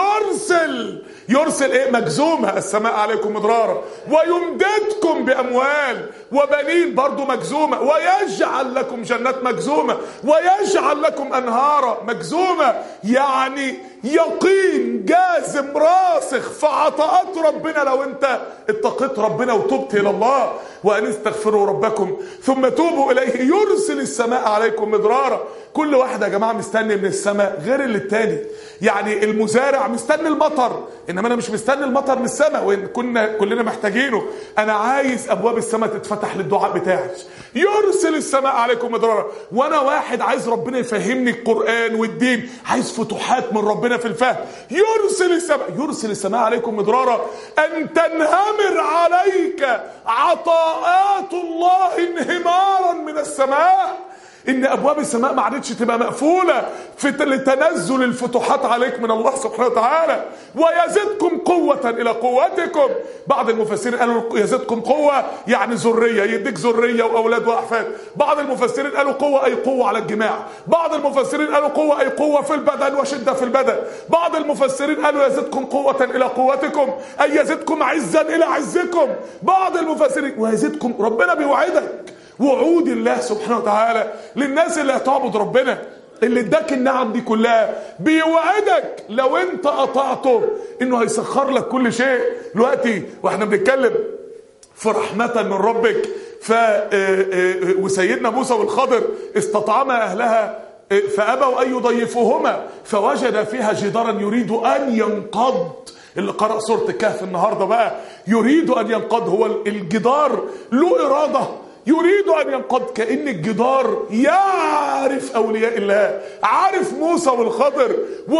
Speaker 1: يرسل ايه؟ مجزومة. السماء عليكم مدرارا ويمددكم باموال وبنين، برضو مجزومة. ويجعل لكم جنات، مجزومة. ويجعل لكم انهارا، مجزومة. يعني يقين جازم راسخ في عطاءات ربنا لو انت اتقيت ربنا وتوبت الى الله. وان استغفروا ربكم ثم توبوا اليه يرسل السماء عليكم مدرارا. كل واحد يا جماعه مستني من السماء غير اللي التاني. يعني المزارع مستني المطر، انما انا مش مستني المطر من السماء وان كلنا محتاجينه. انا عايز ابواب السماء تتفتح للدعاء بتاعي. يرسل السماء عليكم مدرارا. وانا واحد عايز ربنا يفهمني القرآن والدين، عايز فتوحات من ربنا في الفهم. يرسل السماء عليكم مدرارا ان تنهمر عليك عطاءات الله انهمارا من السماء. ان ابواب السماء ما عادتش تبقى مقفوله في لتنزل الفتوحات عليك من الله سبحانه وتعالى. ويزدكم قوه الى قوتكم. بعض المفسرين قالوا يزدكم قوه يعني ذريه، يديك ذريه واولاد واحفاد. بعض المفسرين قالوا قوه اي قوه على الجماع. بعض المفسرين قالوا قوه اي قوه في البدن وشده في البدن. بعض المفسرين قالوا يزدكم قوه الى قوتكم اي يزدكم عزا الى عزكم. بعض المفسرين ويزدكم، ربنا بيوعدك وعود الله سبحانه وتعالى للناس اللي هتعبد ربنا، اللي اداك النعم دي كلها، بيوعدك لو انت اطعته انه هيسخر لك كل شيء. دلوقتي واحنا بنتكلم في رحمة من ربك، وسيدنا موسى والخضر استطعما اهلها فابوا ان يضيفوهما فوجد فيها جدارا يريد ان ينقض. اللي قرأ سورة الكهف النهارده بقى يريد ان ينقض. هو الجدار له اراده، يريد ان ينقض. كأن الجدار يعرف اولياء الله، عارف موسى والخضر،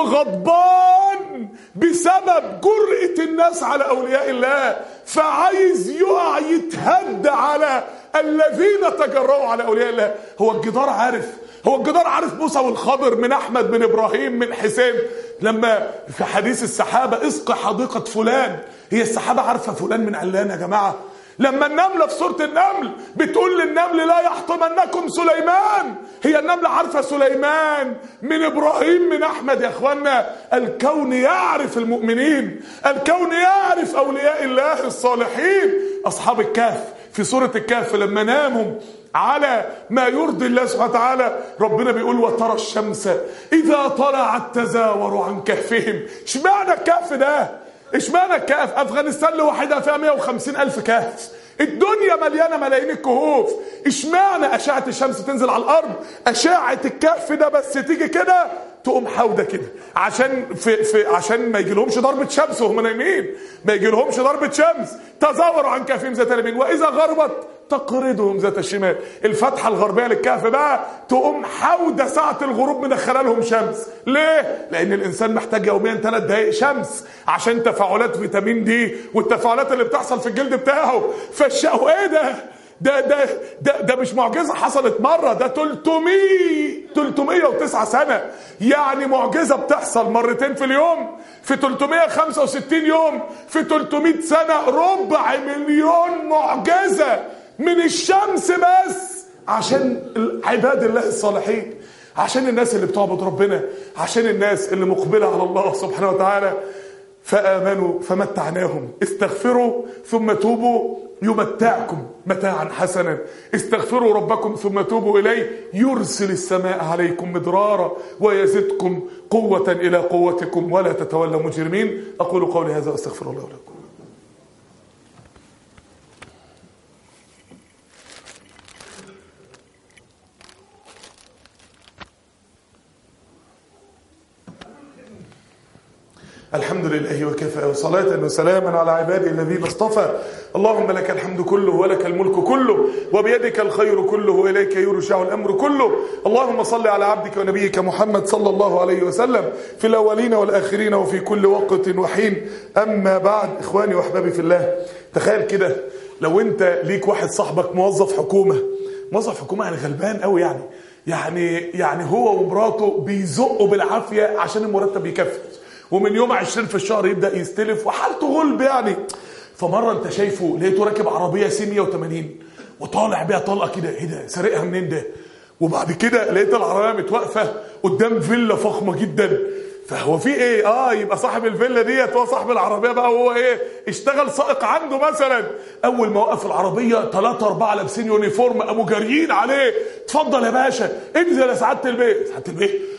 Speaker 1: وغضبان بسبب جرأة الناس على اولياء الله، فعايز يقع يتهد على الذين تجرؤوا على اولياء الله. هو الجدار عارف موسى والخضر من احمد من ابراهيم من حسين. لما في حديث السحابه اسقي حديقه فلان، هي السحابه عارفه فلان من علان يا جماعه؟ لما النملة في سورة النمل بتقول للنمل لا يحطمنكم سليمان، هي النملة عارفة سليمان من إبراهيم من أحمد. يا أخوانا الكون يعرف المؤمنين، الكون يعرف أولياء الله الصالحين. أصحاب الكهف في سورة الكهف لما ناموا على ما يرضي الله سبحانه وتعالى، ربنا بيقول وترى الشمس إذا طلعت تزاور عن كهفهم. اشمعنى الكهف ده؟ اشمعنى الكهف؟ افغانستان لوحدها فيها 150,000 كهف، الدنيا مليانه ملايين الكهوف. اشمعنى اشعه الشمس تنزل على الارض، اشعه الكهف ده بس تيجي كده تقوم حاوده كده عشان ما يجيلهمش ضربه شمس وهم نايمين، ما يجيلهمش ضربه شمس. تزاوروا عن كهفهم ذات اليمين واذا غربت تقرضهم ذات الشمال. الفتحه الغربيه للكهف بقى تقوم حاوده ساعه الغروب مدخله لهم شمس. ليه؟ لان الانسان محتاج يوميا 3 دقائق شمس عشان تفاعلات فيتامين دي والتفاعلات اللي بتحصل في الجلد بتاعه. فالشقوة ايه ده مش معجزه حصلت مره، ده 309 سنه. يعني معجزه بتحصل مرتين في اليوم، في 365 يوم، في 300 سنه، 250,000 معجزه من الشمس بس عشان عباد الله الصالحين، عشان الناس اللي بتعبد ربنا، عشان الناس اللي مقبله على الله سبحانه وتعالى. فآمنوا فمتعناهم. استغفروا ثم توبوا يمتعكم متاعا حسنا. استغفروا ربكم ثم توبوا إليه يرسل السماء عليكم مدرارا ويزدكم قوة إلى قوتكم ولا تتولوا مجرمين. أقول قولي هذا واستغفر الله لكم. الحمد لله وكفى وصلاة وسلاما على عباده الذين اصطفى. اللهم لك الحمد كله ولك الملك كله وبيدك الخير كله وإليك يرجع الأمر كله. اللهم صل على عبدك ونبيك محمد صلى الله عليه وسلم في الأولين والآخرين وفي كل وقت وحين. أما بعد، إخواني وأحبابي في الله، تخيل كده لو أنت ليك واحد صاحبك موظف حكومة يعني غلبان قوي، يعني هو ومراته بيزقوا بالعافية عشان المرتب يكفي، ومن يوم 20 في الشهر يبدأ يستلف وحالته غلب يعني. فمرة انت شايفه لقيته راكب عربية سي 180 وطالع بيها طلقة كده، ايه ده؟ سارقها منين ده؟ وبعد كده لقيت العربية متوقفة قدام فيلا فخمة جدا. فهو في ايه؟ يبقى صاحب الفيلا ديت هو صاحب العربية بقى، وهو ايه؟ اشتغل سائق عنده مثلا. اول ما وقف العربية 3 4 لابسين يونيفورم قاموا جاريين عليه. اتفضل يا باشا، انزل يا سعادة البيت. سعادة البيت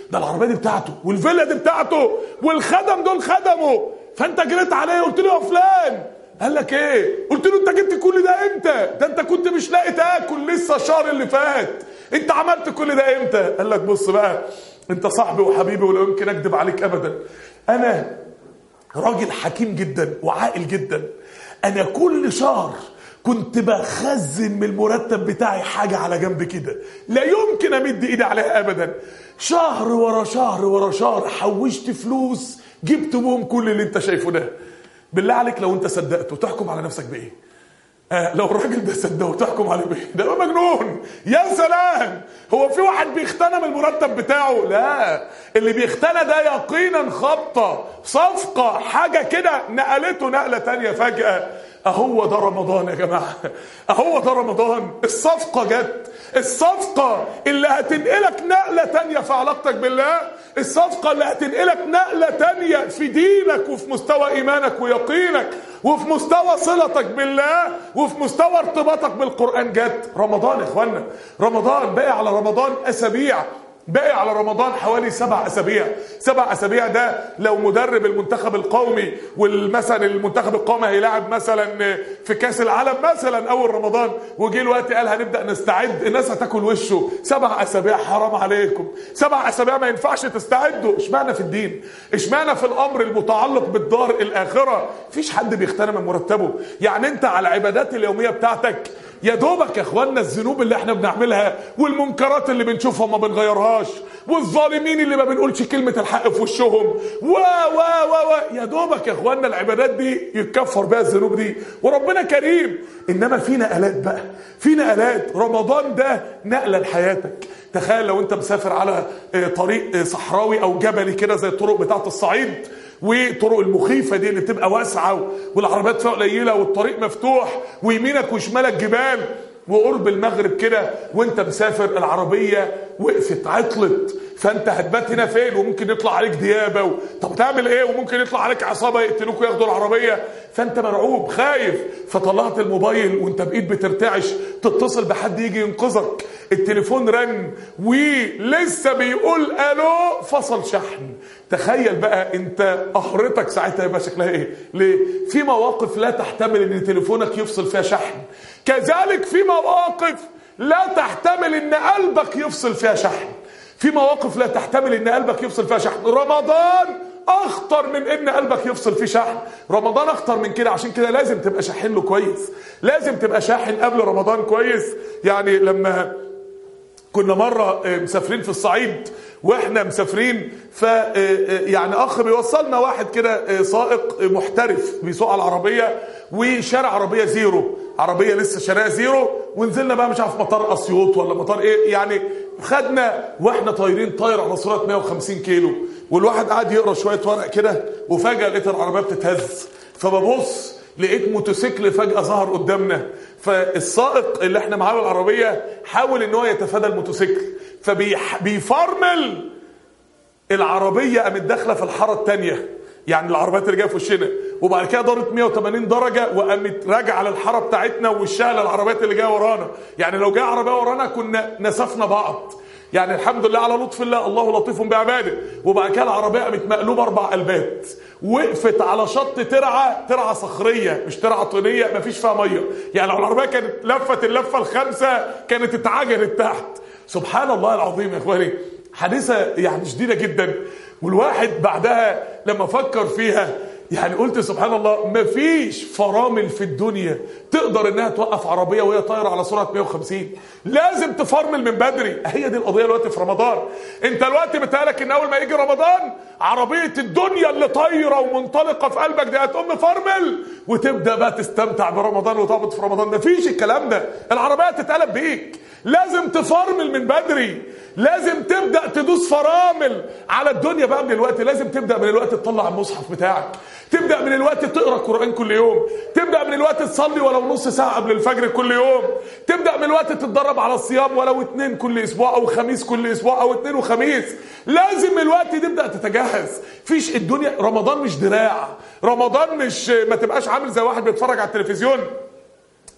Speaker 1: ده العربيه دي بتاعته والفيلا دي بتاعته والخدم دول خدمه. فانت جريت عليه قلت له يا فلان، قال لك ايه؟ قلت له انت جبت كل ده امتى؟ ده انت كنت مش لاقي تاكل لسه الشهر اللي فات، انت عملت كل ده امتى؟ قال لك بص بقى، انت صاحبي وحبيبي ولا يمكن اكذب عليك ابدا، انا راجل حكيم جدا وعاقل جدا، انا كل شهر كنت بخزن من المرتب بتاعي حاجة على جنب كده لا يمكن امد ايدي عليها ابدا. شهر ورا شهر ورا شهر حوشت فلوس جبت بهم كل اللي انت شايفه ده. بالله عليك لو انت صدقته تحكم على نفسك بايه؟ لو الراجل ده صدقه تحكم عليه بايه؟ ده مجنون. يا سلام، هو في واحد بيختنم المرتب بتاعه؟ لا، اللي بيختنى ده يقينا خبطه صفقه، حاجه كده نقلته نقله تانية فجاه. اهو ده رمضان يا جماعه، اهو ده رمضان. الصفقه جت، الصفقه اللي هتنقلك نقله تانية في علاقتك بالله، الصفقه اللي هتنقلك نقله تانية في دينك وفي مستوى ايمانك ويقينك وفي مستوى صلتك بالله وفي مستوى ارتباطك بالقرآن. جت رمضان يا اخوانا، رمضان باقي على رمضان اسابيع، باقي على رمضان حوالي 7 أسابيع. 7 أسابيع ده لو مدرب المنتخب القومي والمثلا المنتخب القومي هيلاعب مثلا في كاس العالم مثلا اول رمضان، وجي الوقت قال هنبدا نستعد، الناس هتاكل وشه. 7 أسابيع حرام عليكم، 7 أسابيع ما ينفعش تستعدوا. اشمعنى في الدين؟ اشمعنى في الامر المتعلق بالدار الاخره؟ مفيش حد بيغتنم من مرتبه. يعني انت على العبادات اليوميه بتاعتك يا دوبك يا اخوانا الذنوب اللي احنا بنعملها والمنكرات اللي بنشوفها ما بنغيرهاش والظالمين اللي ما بنقولش كلمة الحق في وشهم و يا دوبك يا اخوانا العبادات دي يتكفر بها الذنوب دي، وربنا كريم. انما في نقلات بقى، في نقلات. رمضان ده نقلة لحياتك. تخيل لو انت مسافر على طريق صحراوي او جبلي كده زي الطرق بتاعت الصعيد وطرق المخيفة دي اللي بتبقى واسعة والعربيات فيها قليلة والطريق مفتوح ويمينك وشمالك جبال، وقرب المغرب كده وانت مسافر العربية وقفت عطلت، فانت هتبات هنا فين؟ وممكن يطلع عليك ديابة طب تعمل ايه؟ وممكن يطلع عليك عصابة يقتلوك وياخدوا العربية، فانت مرعوب خايف، فطلعت الموبايل وانت بايد بترتعش تتصل بحد يجي ينقذك. التليفون رن ولسه بيقول الو، فصل شحن. تخيل بقى انت قهرتك ساعتها يبقى شكلها ايه؟ ليه؟ في مواقف لا تحتمل ان تليفونك يفصل فيها شحن، كذلك في مواقف لا تحتمل ان قلبك يفصل فيها شحن، في مواقف لا تحتمل ان قلبك يفصل فيها شحن. رمضان اخطر من ان قلبك يفصل فيه شحن، رمضان اخطر من كده. عشان كده لازم تبقى شاحن له كويس، لازم تبقى شاحن قبل رمضان كويس. يعني لما كنا مرة مسافرين في الصعيد واحنا مسافرين يعني اخ بيوصلنا واحد كده سائق محترف بيسوق على العربية وشارع عربية زيرو، عربية لسه شارع زيرو، ونزلنا بقى مش عارف مطار اسيوط ولا مطار ايه، يعني خدنا واحنا طايرين طاير على سرعة 150 كيلو، والواحد قاعد يقرا شوية ورق كده وفجأة لقيت العربية بتتهز، فببص لقيت موتوسيكل فجأة ظهر قدامنا، فالسائق اللي احنا معاه العربية حاول ان هو يتفادى الموتوسيكل، فبيفرمل العربية قامت داخلة في الحارة التانية، يعني العربيات اللي جايه في وشنا، وبعد كده دارت 180 درجة وقامت راجعة للحارة بتاعتنا ووشها للعربيات اللي جايه ورانا. يعني لو جايه عربية ورانا كنا نسفنا بعض، يعني الحمد لله على لطف الله، الله لطيف بعباده. وبعد كده العربيه قامت مقلوبه 4 قلبات، وقفت على شط ترعه صخريه مش ترعه طينيه مفيش فيها ميه، يعني لو العربيه كانت لفت اللفه الخامسه كانت اتعجنت تحت. سبحان الله العظيم يا اخواني، حادثه يعني شديده جدا. والواحد بعدها لما فكر فيها يعني قلت سبحان الله، مفيش فرامل في الدنيا تقدر انها توقف عربيه وهي طايره على سرعه 150، لازم تفرمل من بدري. هي دي القضيه دلوقتي في رمضان. انت دلوقتي بتهيألك ان اول ما يجي رمضان عربيه الدنيا اللي طايره ومنطلقه في قلبك دي هتقوم مفرمل وتبدا بقى تستمتع برمضان وتهبط في رمضان. مفيش الكلام ده، العربيه تتقلب بيك، لازم تفرمل من بدري، لازم تبدا تدوس فرامل على الدنيا بقى من الوقت. لازم تبدا من الوقت تطلع المصحف بتاعك، تبدا من الوقت تقرا القران كل يوم، تبدا من الوقت تصلي ولو نص ساعه قبل الفجر كل يوم، تبدا من الوقت تتدرب على الصيام ولو 2 كل اسبوع او خميس كل اسبوع او 2 وخميس. لازم الوقت تبدا تتجهز. فيش الدنيا، رمضان مش دراع، رمضان مش ما تبقاش عامل زي واحد بيتفرج على التلفزيون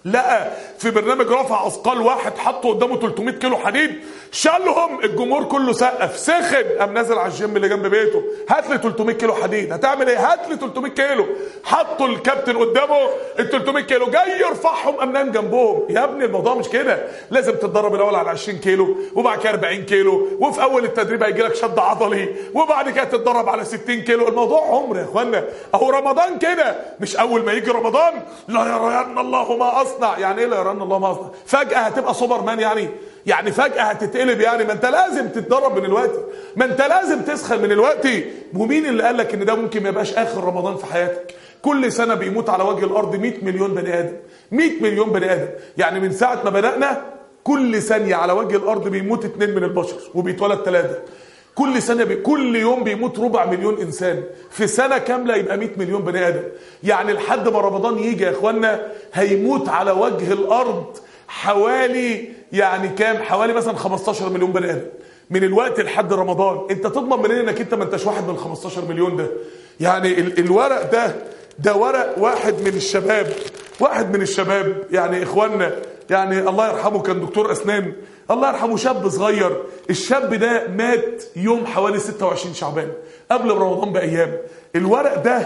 Speaker 1: لقى في برنامج رفع اثقال واحد حطه قدامه 300 كيلو حديد، شالهم، الجمهور كله سقف، سخن، قام نازل على الجيم اللي جنب بيته، هات لي 300 كيلو حديد. هتعمل ايه؟ هات لي 300 كيلو. حطوا الكابتن قدامه ال 300 كيلو، جاي يرفعهم قام نام جنبهم. يا ابني الموضوع مش كده، لازم تتدرب الاول على 20 كيلو وبعد كده 40 كيلو، وفي اول التدريب هيجي لك شد عضلي، وبعد كده تتدرب على 60 كيلو. الموضوع عمر يا اخوانا. اهو رمضان كده، مش اول ما يجي رمضان لا يرين الله ما اصنع. يعني ايه لا يرين الله ما اصنع؟ فجأة هتبقى سوبر مان يعني فجأة هتتقلب يعني؟ ما انت لازم تتدرب من الوقت، ما انت لازم تسخن من الوقت. ومين اللي قال لك ان ده ممكن ما يبقاش اخر رمضان في حياتك؟ كل سنة بيموت على وجه الارض 100 مليون بني ادم، 100 مليون بني ادم. يعني من ساعة ما بدأنا كل ثانية على وجه الارض بيموت 2 من البشر وبيتولد 3. كل سنة كل يوم بيموت 250,000 انسان. في سنة كاملة يبقى 100 مليون بني ادم. يعني لحد ما رمضان يجي يا اخوانا هيموت على وجه الارض حوالي يعني كام؟ حوالي مثلا 15 مليون بني ادم من الوقت لحد رمضان. انت تضمن منين انك انت ما انتش واحد من 15 مليون ده؟ يعني الورق ده ورق واحد من الشباب يعني اخواننا، يعني الله يرحمه كان دكتور اسنان، الله يرحمه، شاب صغير. الشاب ده مات يوم حوالي 26 شعبان قبل رمضان بايام. الورق ده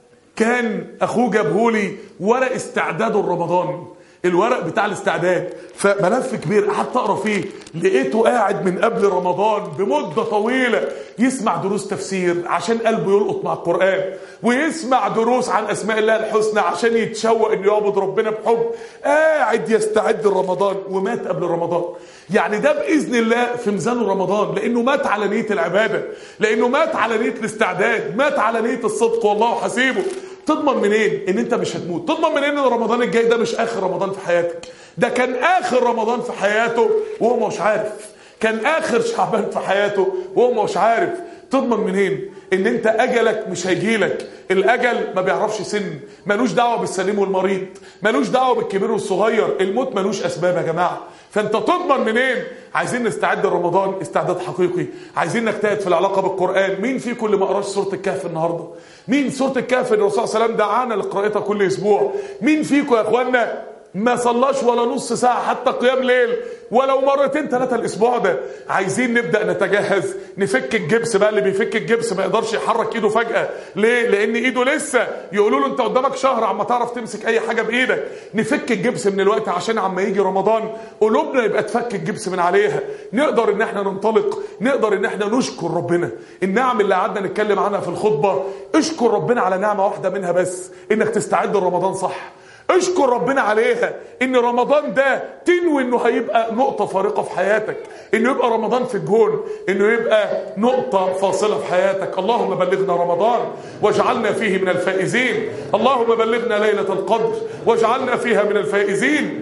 Speaker 1: كان اخوه جابهولي ورق استعداده لرمضان، الورق بتاع الاستعداد، فملف كبير قعدت اقرا فيه. لقيته قاعد من قبل رمضان بمده طويله يسمع دروس تفسير عشان قلبه يلقط مع القران، ويسمع دروس عن اسماء الله الحسنى عشان يتشوق انه يعبد ربنا بحب. قاعد يستعد لرمضان ومات قبل رمضان. يعني ده باذن الله في ميزانه رمضان، لانه مات على نيه العباده، لانه مات على نيه الاستعداد، مات على نيه الصدق والله حسيبه. تضمن منين ان انت مش هتموت؟ تضمن منين ان رمضان الجاي ده مش اخر رمضان في حياتك؟ ده كان اخر رمضان في حياته وهو مش عارف، كان اخر شعبان في حياته وهو مش عارف. تضمن منين ان انت اجلك مش هيجيلك؟ الاجل ما بيعرفش سن، ملوش دعوه بالسليم والمريض، ملوش دعوه بالكبير والصغير، الموت ملوش اسباب يا جماعه. فانت تضمن منين؟ عايزين نستعد لرمضان استعداد حقيقي، عايزين نجتهد في العلاقه بالقران. مين فيكم اللي ما قراش سوره الكهف النهارده؟ مين سوره الكهف الرسول صلى الله عليه وسلم دعانا لقراءتها كل اسبوع؟ مين فيكم يا اخوانا ما صلاش ولا نص ساعه حتى قيام ليل ولو مرتين 3 الاسبوع ده؟ عايزين نبدا نتجهز، نفك الجبس بقى. اللي بيفك الجبس ما يقدرش يحرك ايده فجاه، ليه؟ لان ايده لسه يقولوا له انت قدامك شهر عما تعرف تمسك اي حاجه بايدك. نفك الجبس من الوقت عشان عما يجي رمضان قلوبنا يبقى تفك الجبس من عليها، نقدر ان احنا ننطلق، نقدر ان احنا نشكر ربنا. النعم اللي قعدنا نتكلم عنها في الخطبه، اشكر ربنا على نعمه واحده منها بس، انك تستعد لرمضان صح. اشكر ربنا عليها ان رمضان ده تنوي انه هيبقى نقطة فارقة في حياتك، انه يبقى رمضان في الجون، انه يبقى نقطة فاصلة في حياتك. اللهم بلغنا رمضان واجعلنا فيه من الفائزين، اللهم بلغنا ليلة القدر واجعلنا فيها من الفائزين.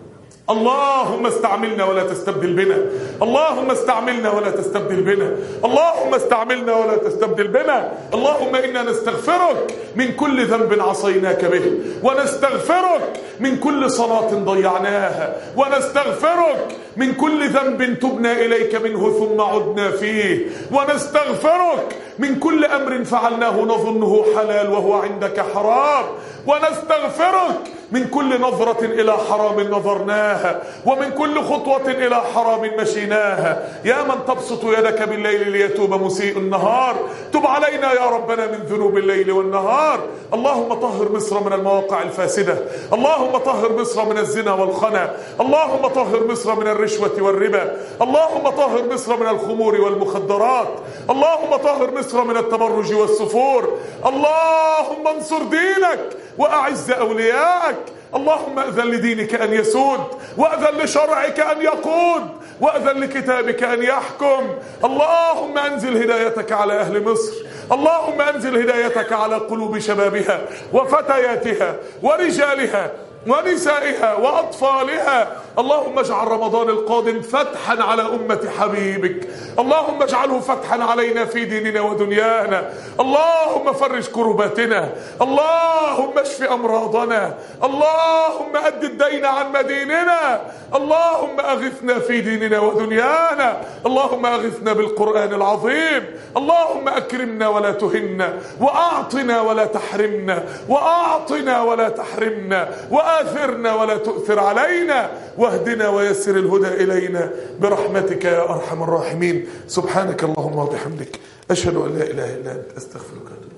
Speaker 1: اللهم استعملنا ولا تستبدل بنا، اللهم استعملنا ولا تستبدل بنا، اللهم استعملنا ولا تستبدل بنا. اللهم إنا نستغفرك من كل ذنب عصيناك به، ونستغفرك من كل صلاة ضيعناها، ونستغفرك من كل ذنب تبنا إليك منه ثم عدنا فيه، ونستغفرك من كل أمر فعلناه نظنه حلال وهو عندك حرام، ونستغفرك من كل نظرة إلى حرام نظرناها، ومن كل خطوة إلى حرام مشيناها. يا من تبسط يدك بالليل ليتوب مسيء النهار، تب علينا يا ربنا من ذنوب الليل والنهار. اللهم طهر مصر من المواقع الفاسدة، اللهم طهر مصر من الزنا والخنا، اللهم طهر مصر من الرشوة والربا، اللهم طهر مصر من الخمور والمخدرات، اللهم طهر مصر من التبرج والسفور. اللهم انصر دينك وأعز أولياءك. اللهم أذن لدينك أن يسود، وأذن لشرعك أن يقود، وأذن لكتابك أن يحكم. اللهم أنزل هدايتك على أهل مصر، اللهم أنزل هدايتك على قلوب شبابها وفتياتها ورجالها ونسائها وأطفالها اللهم اجعل رمضان القادم فتحا على أمة حبيبك، اللهم اجعله فتحا علينا في ديننا ودنيانا، اللهم فرج كرباتنا، اللهم اشف أمراضنا، اللهم أد الدين عن مديننا، اللهم أغثنا في ديننا ودنيانا، اللهم أغثنا بالقرآن العظيم، اللهم أكرمنا ولا تهنا، وأعطنا ولا تحرمنا، وأعطنا ولا تحرمنا، وآثرنا ولا تؤثر علينا، واهدنا ويسر الهدى إلينا برحمتك يا أرحم الراحمين. سبحانك اللهم وبحمدك، أشهد أن لا إله إلا أنت، أستغفرك.